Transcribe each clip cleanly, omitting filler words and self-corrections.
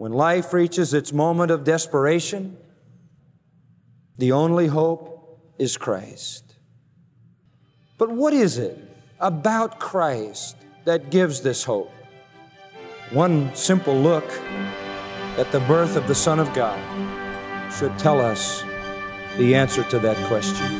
When life reaches its moment of desperation, the only hope is Christ. But what is it about Christ that gives this hope? One simple look at the birth of the Son of God should tell us the answer to that question.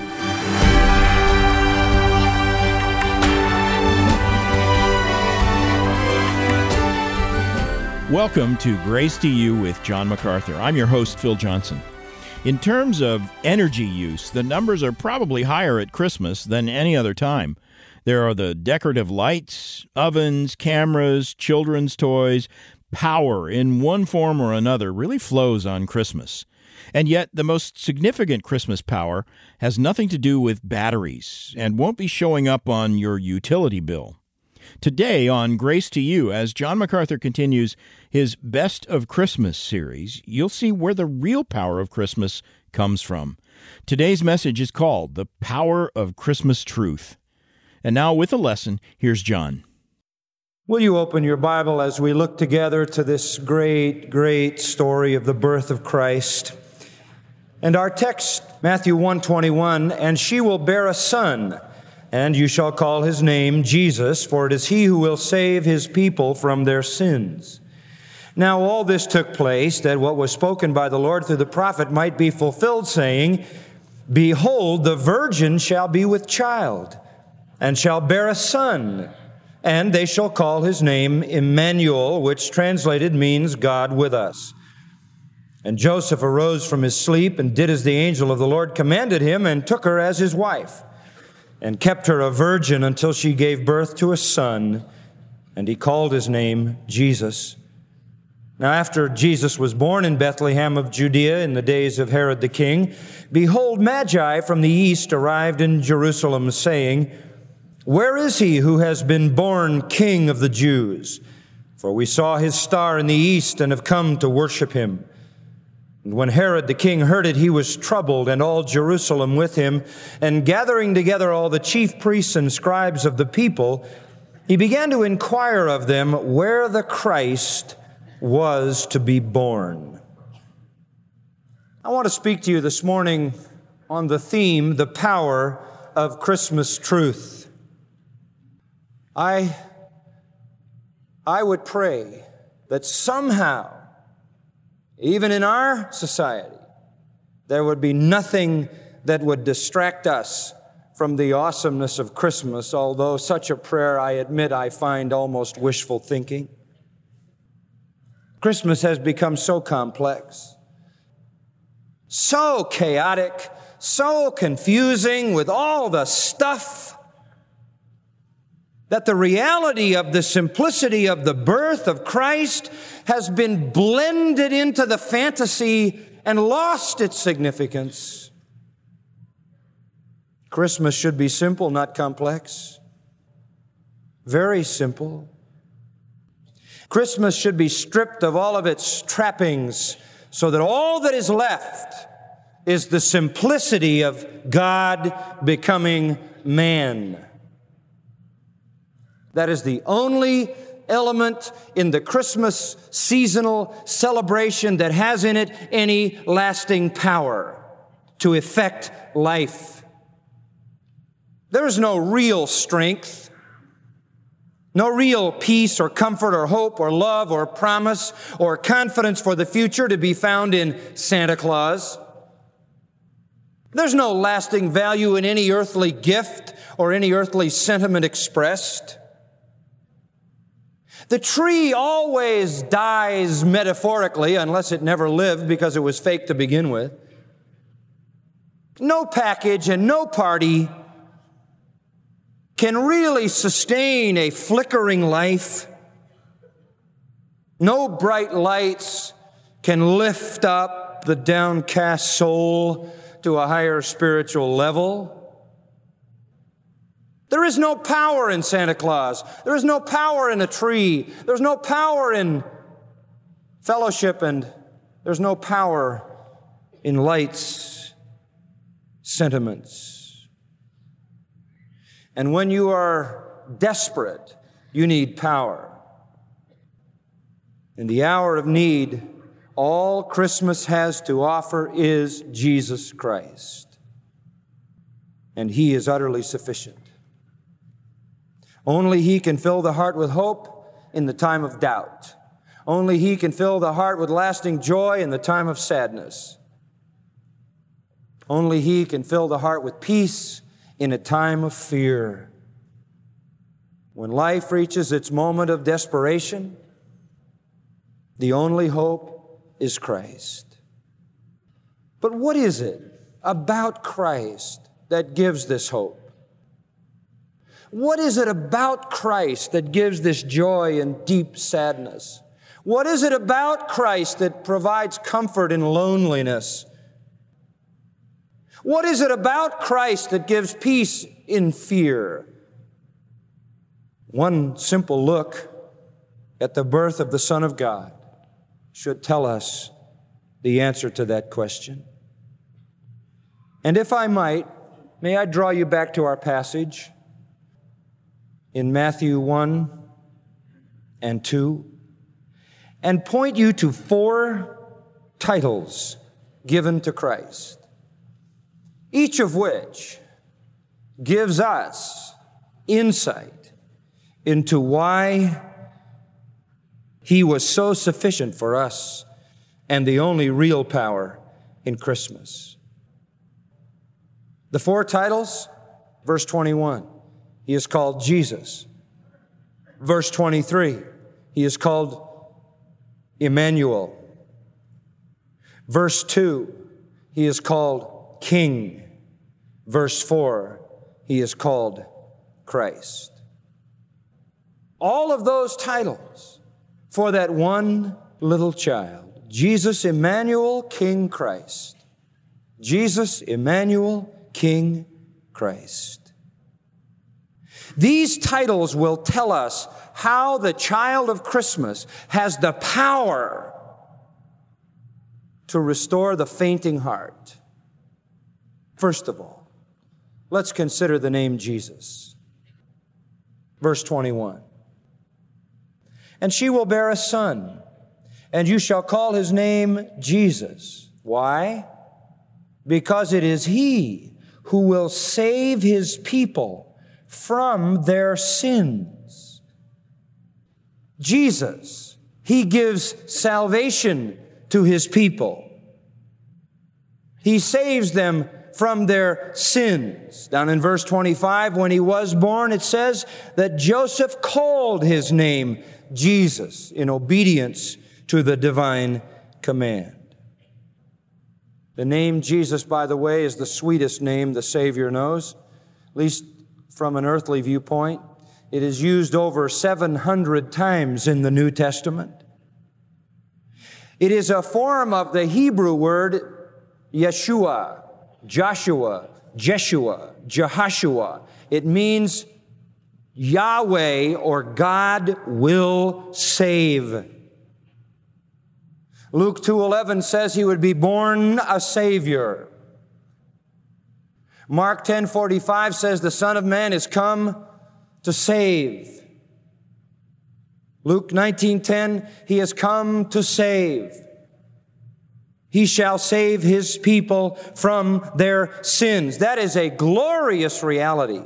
Welcome to Grace to You with John MacArthur. I'm your host, Phil Johnson. In terms of energy use, the numbers are probably higher at Christmas than any other time. There are the decorative lights, ovens, cameras, children's toys. Power in one form or another really flows on Christmas. And yet, the most significant Christmas power has nothing to do with batteries and won't be showing up on your utility bill. Today on Grace to You, as John MacArthur continues his Best of Christmas series, you'll see where the real power of Christmas comes from. Today's message is called The Power of Christmas Truth. And now with a lesson, here's John. Will you open your Bible as we look together to this great story of the birth of Christ? And our text, Matthew 1:21, "And she will bear a son, and you shall call his name Jesus, for it is he who will save his people from their sins." Now all this took place that what was spoken by the Lord through the prophet might be fulfilled, saying, "Behold, the virgin shall be with child, and shall bear a son, and they shall call his name Emmanuel," which translated means God with us. And Joseph arose from his sleep and did as the angel of the Lord commanded him, and took her as his wife, and kept her a virgin until she gave birth to a son, and he called his name Jesus. Now after Jesus was born in Bethlehem of Judea in the days of Herod the king, behold, Magi from the east arrived in Jerusalem, saying, "Where is he who has been born King of the Jews? For we saw his star in the east and have come to worship him." And when Herod the king heard it, he was troubled, and all Jerusalem with him. And gathering together all the chief priests and scribes of the people, he began to inquire of them where the Christ was to be born. I want to speak to you this morning on the theme, the power of Christmas truth. I would pray that somehow, even in our society, there would be nothing that would distract us from the awesomeness of Christmas, although such a prayer, I admit, I find almost wishful thinking. Christmas has become so complex, so chaotic, so confusing with all the stuff, that the reality of the simplicity of the birth of Christ has been blended into the fantasy and lost its significance. Christmas should be simple, not complex. Very simple. Christmas should be stripped of all of its trappings so that all that is left is the simplicity of God becoming man. That is the only element in the Christmas seasonal celebration that has in it any lasting power to effect life. There is no real strength, no real peace or comfort or hope or love or promise or confidence for the future to be found in Santa Claus. There's no lasting value in any earthly gift or any earthly sentiment expressed. The tree always dies metaphorically, unless it never lived because it was fake to begin with. No package and no party can really sustain a flickering life. No bright lights can lift up the downcast soul to a higher spiritual level. There is no power in Santa Claus. There is no power in a tree. There's no power in fellowship, and there's no power in lights, sentiments. And when you are desperate, you need power. In the hour of need, all Christmas has to offer is Jesus Christ. And He is utterly sufficient. Only He can fill the heart with hope in the time of doubt. Only He can fill the heart with lasting joy in the time of sadness. Only He can fill the heart with peace in a time of fear. When life reaches its moment of desperation, the only hope is Christ. But what is it about Christ that gives this hope? What is it about Christ that gives this joy and deep sadness? What is it about Christ that provides comfort in loneliness? What is it about Christ that gives peace in fear? One simple look at the birth of the Son of God should tell us the answer to that question. And if I might, may I draw you back to our passage in Matthew 1 and 2 and point you to 4 titles given to Christ, each of which gives us insight into why He was so sufficient for us and the only real power in Christmas. The 4 titles, verse 21, He is called Jesus. Verse 23, He is called Emmanuel. Verse 2, He is called King. Verse 4, He is called Christ. All of those titles for that one little child, Jesus, Emmanuel, King, Christ. Jesus, Emmanuel, King, Christ. These titles will tell us how the child of Christmas has the power to restore the fainting heart. First of all, let's consider the name Jesus. Verse 21. And she will bear a son, and you shall call his name Jesus. Why? Because it is He who will save His people from their sins. Jesus, He gives salvation to His people. He saves them from their sins. Down in verse 25, when He was born, it says that Joseph called His name Jesus in obedience to the divine command. The name Jesus, by the way, is the sweetest name the Savior knows, at least from an earthly viewpoint. It is used over 700 times in the New Testament. It is a form of the Hebrew word Yeshua, Joshua, Jeshua, Jehoshua. It means Yahweh or God will save. Luke 2:11 says He would be born a Savior. Mark 10:45 says the Son of Man is come to save. Luke 19:10, He has come to save. He shall save His people from their sins. That is a glorious reality.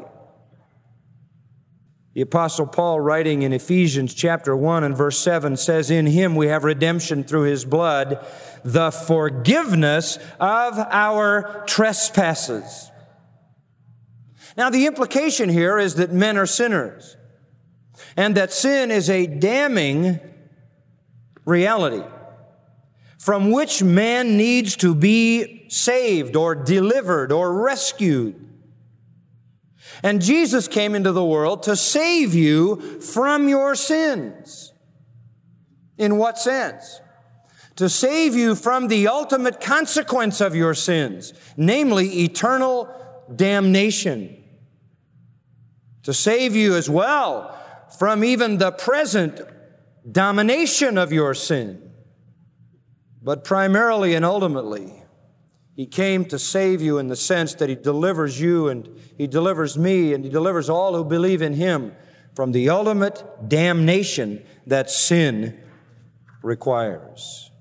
The Apostle Paul, writing in Ephesians chapter 1 and verse 7, says, in Him we have redemption through His blood, the forgiveness of our trespasses. Now, the implication here is that men are sinners, and that sin is a damning reality from which man needs to be saved or delivered or rescued. And Jesus came into the world to save you from your sins. In what sense? To save you from the ultimate consequence of your sins, namely eternal damnation. To save you as well from even the present domination of your sin. But primarily and ultimately, He came to save you in the sense that He delivers you and He delivers me and He delivers all who believe in Him from the ultimate damnation that sin requires.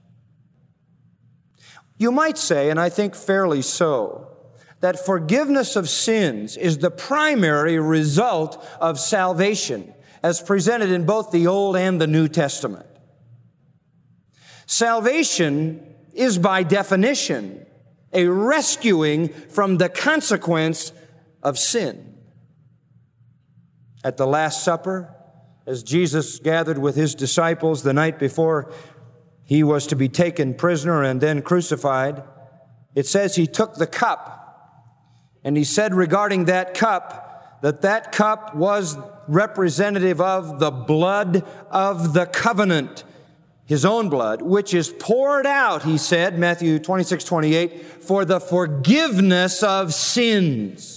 You might say, and I think fairly so, that forgiveness of sins is the primary result of salvation, as presented in both the Old and the New Testament. Salvation is by definition a rescuing from the consequence of sin. At the Last Supper, as Jesus gathered with his disciples the night before he was to be taken prisoner and then crucified, it says he took the cup, and he said regarding that cup, that cup was representative of the blood of the covenant, his own blood, which is poured out, he said, Matthew 26:28, for the forgiveness of sins.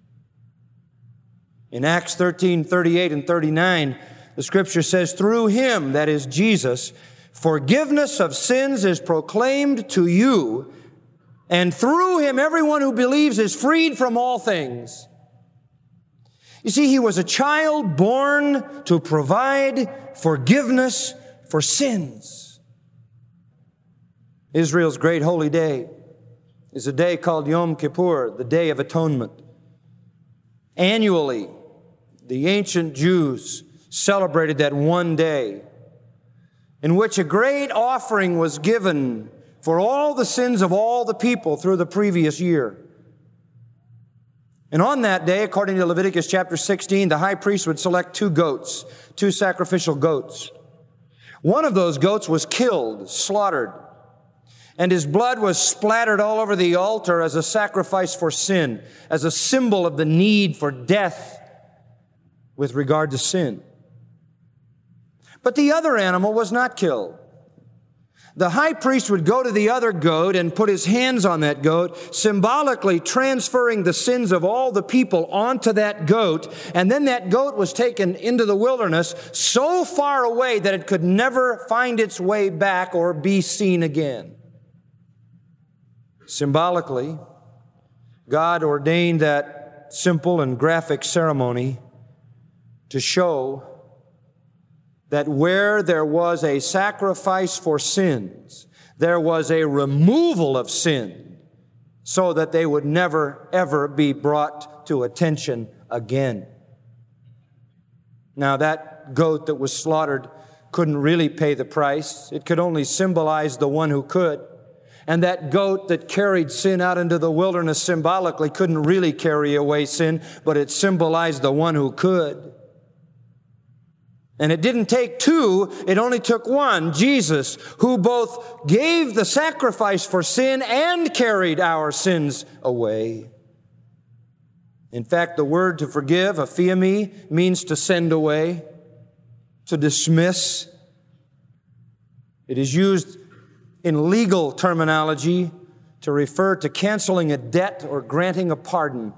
In Acts 13:38 and 39, the Scripture says, through him, that is Jesus, forgiveness of sins is proclaimed to you, and through him everyone who believes is freed from all things. You see, he was a child born to provide forgiveness for sins. Israel's great holy day is a day called Yom Kippur, the Day of Atonement. Annually, the ancient Jews celebrated that one day in which a great offering was given for all the sins of all the people through the previous year. And on that day, according to Leviticus chapter 16, the high priest would select two sacrificial goats. One of those goats was killed, slaughtered, and his blood was splattered all over the altar as a sacrifice for sin, as a symbol of the need for death with regard to sin. But the other animal was not killed. The high priest would go to the other goat and put his hands on that goat, symbolically transferring the sins of all the people onto that goat, and then that goat was taken into the wilderness so far away that it could never find its way back or be seen again. Symbolically, God ordained that simple and graphic ceremony to show that where there was a sacrifice for sins, there was a removal of sin so that they would never, ever be brought to attention again. Now, that goat that was slaughtered couldn't really pay the price. It could only symbolize the one who could. And that goat that carried sin out into the wilderness symbolically couldn't really carry away sin, but it symbolized the one who could. And it didn't take two, it only took one, Jesus, who both gave the sacrifice for sin and carried our sins away. In fact, the word to forgive, aphiemi, means to send away, to dismiss. It is used in legal terminology to refer to canceling a debt or granting a pardon.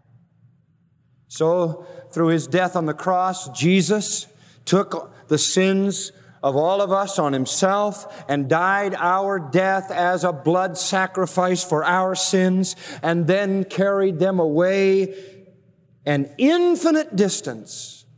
So, through his death on the cross, Jesus took the sins of all of us on himself and died our death as a blood sacrifice for our sins, and then carried them away an infinite distance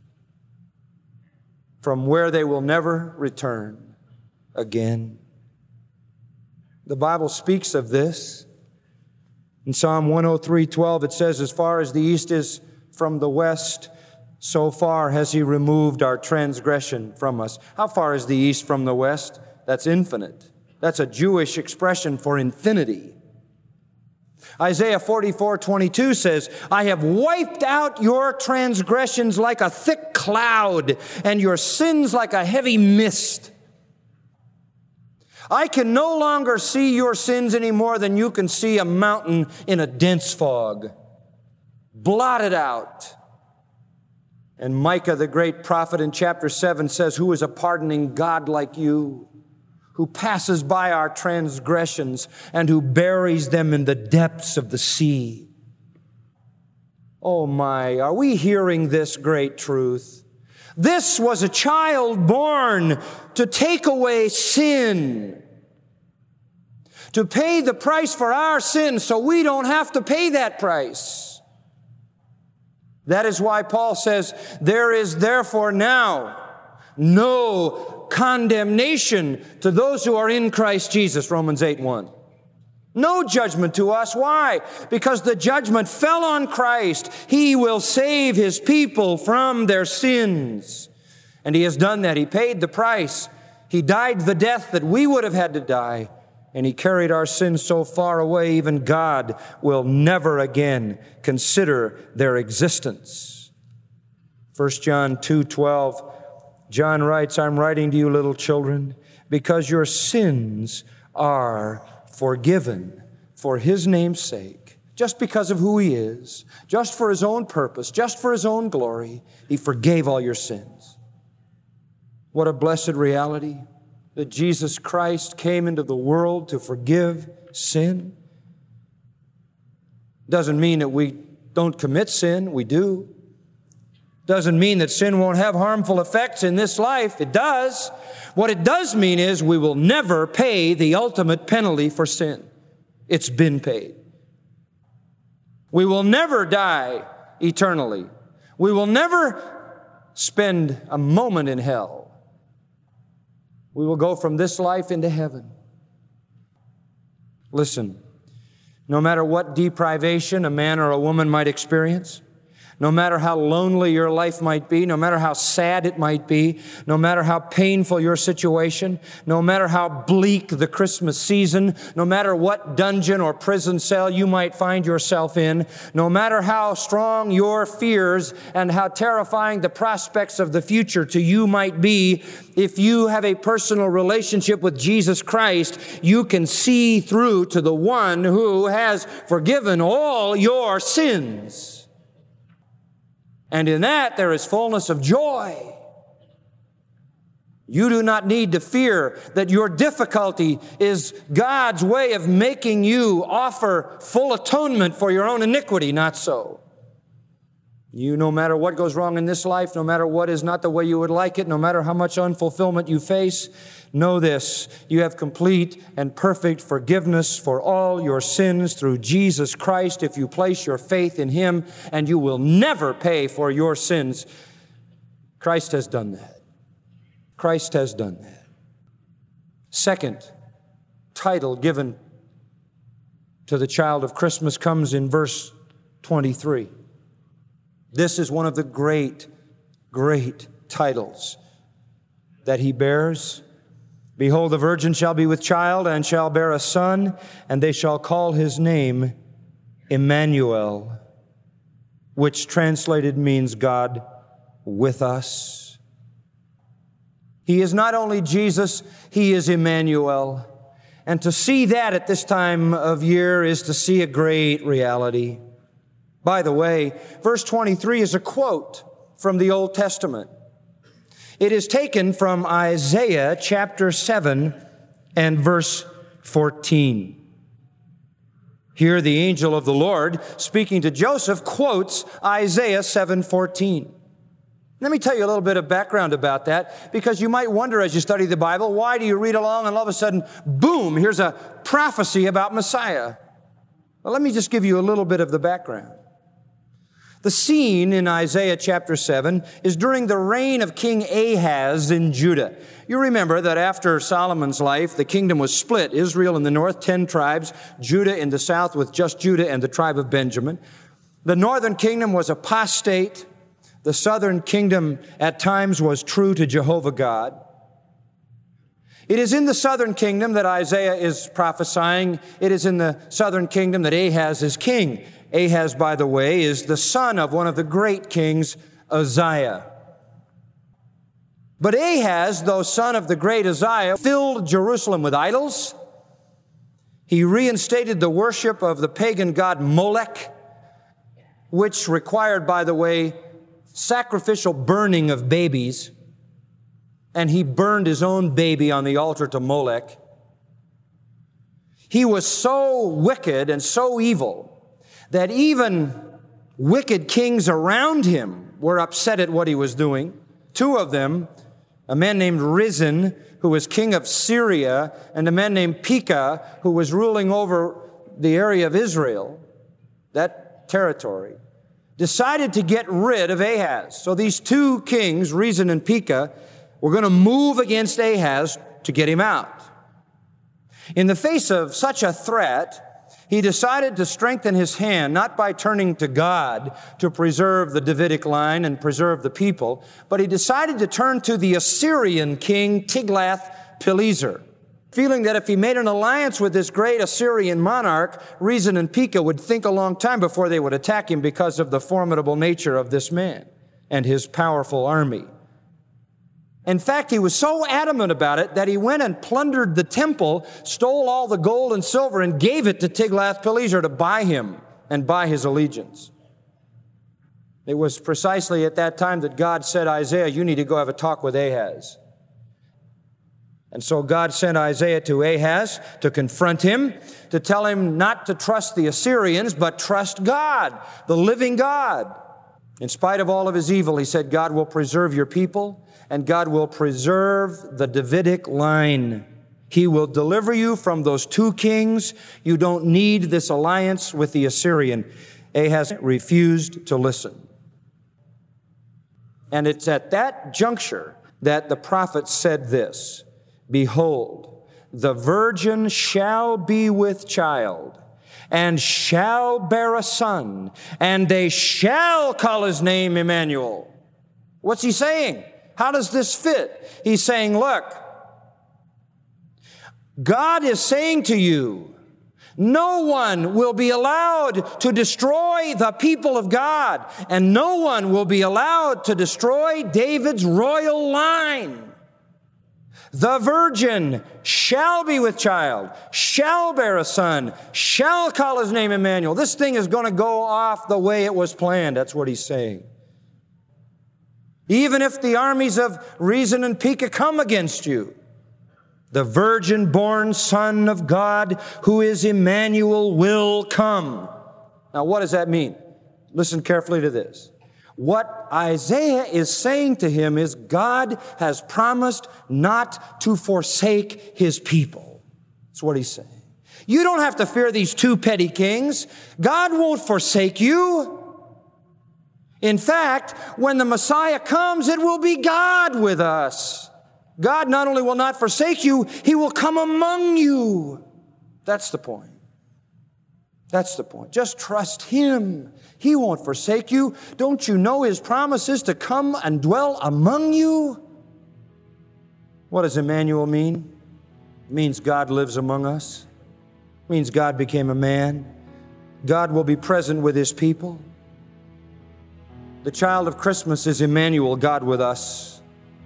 from where they will never return again. The Bible speaks of this. In Psalm 103:12, it says, as far as the east is from the west, so far has he removed our transgression from us. How far is the east from the west? That's infinite. That's a Jewish expression for infinity. Isaiah 44:22 says, I have wiped out your transgressions like a thick cloud and your sins like a heavy mist. I can no longer see your sins any more than you can see a mountain in a dense fog. Blotted out. And Micah, the great prophet, in chapter 7 says, who is a pardoning God like you, who passes by our transgressions and who buries them in the depths of the sea. Oh my, are we hearing this great truth? This was a child born to take away sin, to pay the price for our sins so we don't have to pay that price. That is why Paul says, there is therefore now no condemnation to those who are in Christ Jesus, Romans 8:1. No judgment to us. Why? Because the judgment fell on Christ. He will save His people from their sins. And He has done that. He paid the price. He died the death that we would have had to die. And He carried our sins so far away, even God will never again consider their existence. 1 John 2:12, John writes, I'm writing to you, little children, because your sins are forgiven for His name's sake, just because of who He is, just for His own purpose, just for His own glory. He forgave all your sins. What a blessed reality that Jesus Christ came into the world to forgive sin. Doesn't mean that we don't commit sin. We do. Doesn't mean that sin won't have harmful effects in this life. It does. What it does mean is we will never pay the ultimate penalty for sin. It's been paid. We will never die eternally. We will never spend a moment in hell. We will go from this life into heaven. Listen, no matter what deprivation a man or a woman might experience, no matter how lonely your life might be, no matter how sad it might be, no matter how painful your situation, no matter how bleak the Christmas season, no matter what dungeon or prison cell you might find yourself in, no matter how strong your fears and how terrifying the prospects of the future to you might be, if you have a personal relationship with Jesus Christ, you can see through to the one who has forgiven all your sins. And in that, there is fullness of joy. You do not need to fear that your difficulty is God's way of making you offer full atonement for your own iniquity. Not so. You, no matter what goes wrong in this life, no matter what is not the way you would like it, no matter how much unfulfillment you face, know this: you have complete and perfect forgiveness for all your sins through Jesus Christ if you place your faith in Him, and you will never pay for your sins. Christ has done that. Christ has done that. Second title given to the child of Christmas comes in verse 23. This is one of the great, great titles that He bears. Behold, the virgin shall be with child and shall bear a son, and they shall call His name Emmanuel, which translated means God with us. He is not only Jesus, He is Emmanuel. And to see that at this time of year is to see a great reality. By the way, verse 23 is a quote from the Old Testament. It is taken from Isaiah chapter 7 and verse 14. Here the angel of the Lord, speaking to Joseph, quotes Isaiah 7:14. Let me tell you a little bit of background about that, because you might wonder as you study the Bible, why do you read along and all of a sudden, boom, here's a prophecy about Messiah? Well, let me just give you a little bit of the background. The scene in Isaiah chapter 7 is during the reign of King Ahaz in Judah. You remember that after Solomon's life, the kingdom was split. Israel in the north, 10 tribes. Judah in the south with just Judah and the tribe of Benjamin. The northern kingdom was apostate. The southern kingdom at times was true to Jehovah God. It is in the southern kingdom that Isaiah is prophesying. It is in the southern kingdom that Ahaz is king. Ahaz, by the way, is the son of one of the great kings, Uzziah. But Ahaz, though son of the great Uzziah, filled Jerusalem with idols. He reinstated the worship of the pagan god Molech, which required, by the way, sacrificial burning of babies. And he burned his own baby on the altar to Molech. He was so wicked and so evil that even wicked kings around him were upset at what he was doing. Two of them, a man named Rezin, who was king of Syria, and a man named Pekah, who was ruling over the area of Israel, that territory, decided to get rid of Ahaz. So these two kings, Rezin and Pekah, We're going to move against Ahaz to get him out. In the face of such a threat, he decided to strengthen his hand, not by turning to God to preserve the Davidic line and preserve the people, but he decided to turn to the Assyrian king Tiglath-Pileser, feeling that if he made an alliance with this great Assyrian monarch, Rezin and Pekah would think a long time before they would attack him because of the formidable nature of this man and his powerful army. In fact, he was so adamant about it that he went and plundered the temple, stole all the gold and silver, and gave it to Tiglath-Pileser to buy him and buy his allegiance. It was precisely at that time that God said, Isaiah, you need to go have a talk with Ahaz. And so God sent Isaiah to Ahaz to confront him, to tell him not to trust the Assyrians, but trust God, the living God. In spite of all of his evil, he said, God will preserve your people, and God will preserve the Davidic line. He will deliver you from those two kings. You don't need this alliance with the Assyrian. Ahaz refused to listen. And it's at that juncture that the prophet said this, behold, the virgin shall be with child, and shall bear a son, and they shall call his name Emmanuel. What's he saying? How does this fit? He's saying, look, God is saying to you, no one will be allowed to destroy the people of God, and no one will be allowed to destroy David's royal line. The virgin shall be with child, shall bear a son, shall call his name Emmanuel. This thing is going to go off the way it was planned. That's what he's saying. Even if the armies of Rezin and Pekah come against you, the virgin-born Son of God, who is Emmanuel, will come. Now, what does that mean? Listen carefully to this. What Isaiah is saying to him is God has promised not to forsake his people. That's what he's saying. You don't have to fear these two petty kings. God won't forsake you. In fact, when the Messiah comes, it will be God with us. God not only will not forsake you, He will come among you. That's the point. That's the point. Just trust Him. He won't forsake you. Don't you know His promise is to come and dwell among you? What does Emmanuel mean? It means God lives among us. It means God became a man. God will be present with His people. The child of Christmas is Emmanuel, God with us.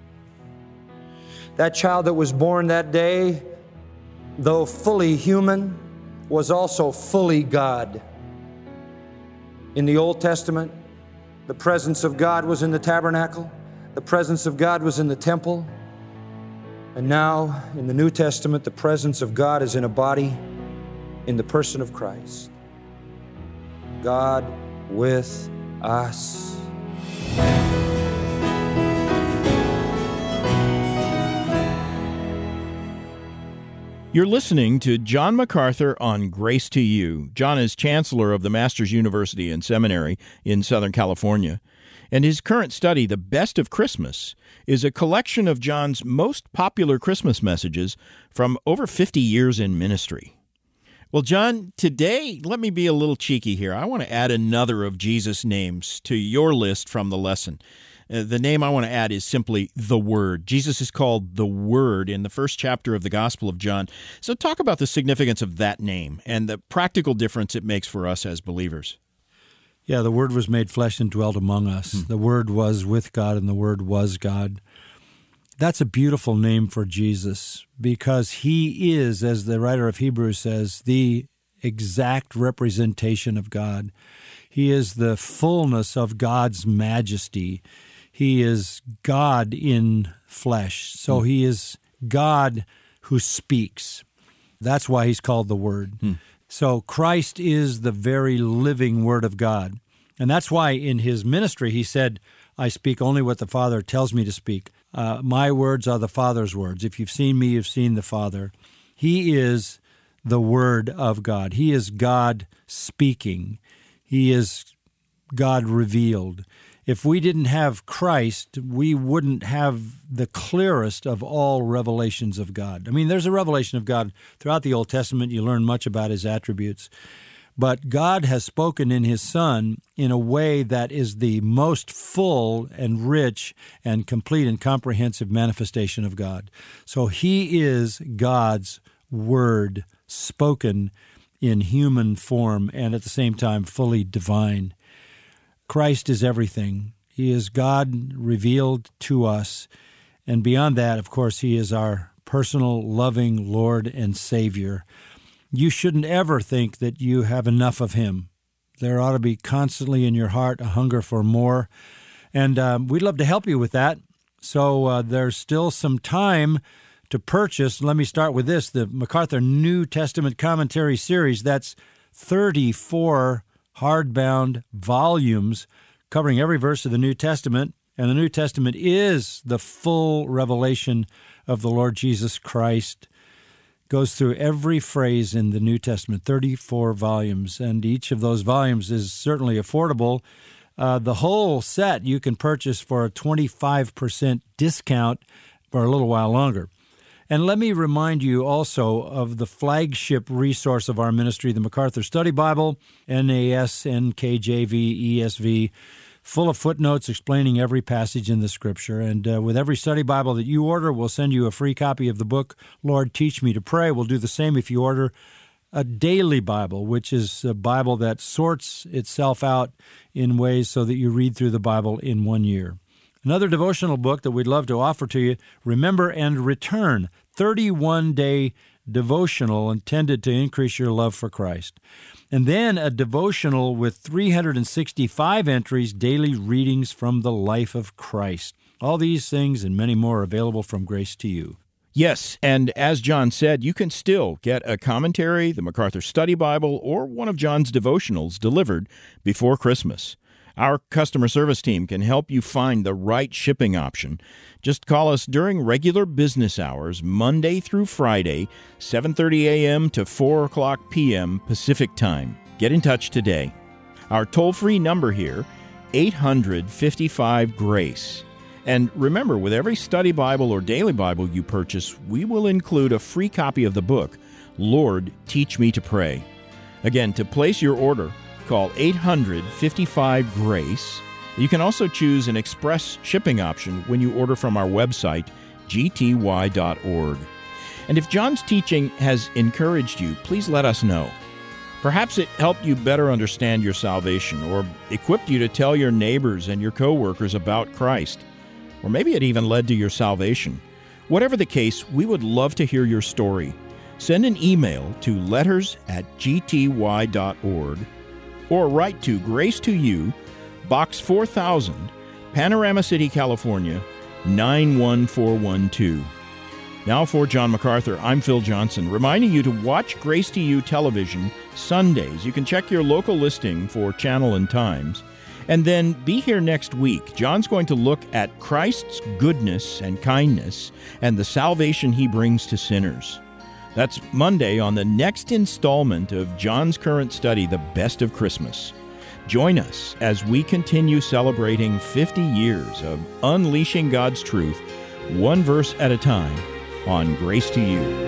That child that was born that day, though fully human, was also fully God. In the Old Testament, the presence of God was in the tabernacle. The presence of God was in the temple. And now, in the New Testament, the presence of God is in a body, in the person of Christ. God with us. You're listening to John MacArthur on Grace to You. John is chancellor of the Masters University and Seminary in Southern California, and his current study, The Best of Christmas, is a collection of John's most popular Christmas messages from over 50 years in ministry. Well, John, today, let me be a little cheeky here. I want to add another of Jesus' names to your list from the lesson. The name I want to add is simply the Word. Jesus is called the Word in the first chapter of the Gospel of John. So talk about the significance of that name and the practical difference it makes for us as believers. Yeah, the Word was made flesh and dwelt among us. The Word was with God, and the Word was God. That's a beautiful name for Jesus because He is, as the writer of Hebrews says, the exact representation of God. He is the fullness of God's majesty. He is God in flesh. So He is God who speaks. That's why He's called the Word. So Christ is the very living Word of God. And that's why in His ministry He said, I speak only what the Father tells me to speak. My words are the Father's words. If you've seen me, you've seen the Father. He is the Word of God. He is God speaking. He is God revealed. If we didn't have Christ, we wouldn't have the clearest of all revelations of God. I mean, there's a revelation of God throughout the Old Testament. You learn much about his attributes. But God has spoken in his Son in a way that is the most full and rich and complete and comprehensive manifestation of God. So he is God's Word spoken in human form and at the same time fully divine. Christ is everything. He is God revealed to us. And beyond that, of course, he is our personal, loving Lord and Savior. You shouldn't ever think that you have enough of him. There ought to be constantly in your heart a hunger for more. And we'd love to help you with that. So there's still some time to purchase. Let me start with this, the MacArthur New Testament Commentary Series. That's 34 hardbound volumes covering every verse of the New Testament. And the New Testament is the full revelation of the Lord Jesus Christ. Goes through every phrase in the New Testament, 34 volumes. And each of those volumes is certainly affordable. The whole set you can purchase for a 25% discount for a little while longer. And let me remind you also of the flagship resource of our ministry, the MacArthur Study Bible, NAS, NKJV, ESV, full of footnotes explaining every passage in the Scripture. And with every study Bible that you order, we'll send you a free copy of the book, Lord, Teach Me to Pray. We'll do the same if you order a daily Bible, which is a Bible that sorts itself out in ways so that you read through the Bible in 1 year. Another devotional book that we'd love to offer to you, Remember and Return, 31-day devotional intended to increase your love for Christ. And then a devotional with 365 entries, daily readings from the life of Christ. All these things and many more available from Grace to You. Yes, and as John said, you can still get a commentary, the MacArthur Study Bible, or one of John's devotionals delivered before Christmas. Our customer service team can help you find the right shipping option. Just call us during regular business hours, Monday through Friday, 7:30 a.m. to 4 o'clock p.m. Pacific Time. Get in touch today. Our toll-free number here, 855-GRACE. And remember, with every study Bible or daily Bible you purchase, we will include a free copy of the book, Lord, Teach Me to Pray. Again, to place your order, call 855-GRACE. You can also choose an express shipping option when you order from our website, gty.org. And if John's teaching has encouraged you, please let us know. Perhaps it helped you better understand your salvation, or equipped you to tell your neighbors and your coworkers about Christ. Or maybe it even led to your salvation. Whatever the case, we would love to hear your story. Send an email to letters@gty.org or write to Grace to You, Box 4000, Panorama City, California, 91412. Now for John MacArthur, I'm Phil Johnson, reminding you to watch Grace to You television Sundays. You can check your local listing for channel and times. And then be here next week. John's going to look at Christ's goodness and kindness and the salvation he brings to sinners. That's Monday on the next installment of John's current study, The Best of Christmas. Join us as we continue celebrating 50 years of unleashing God's truth, one verse at a time, on Grace to You.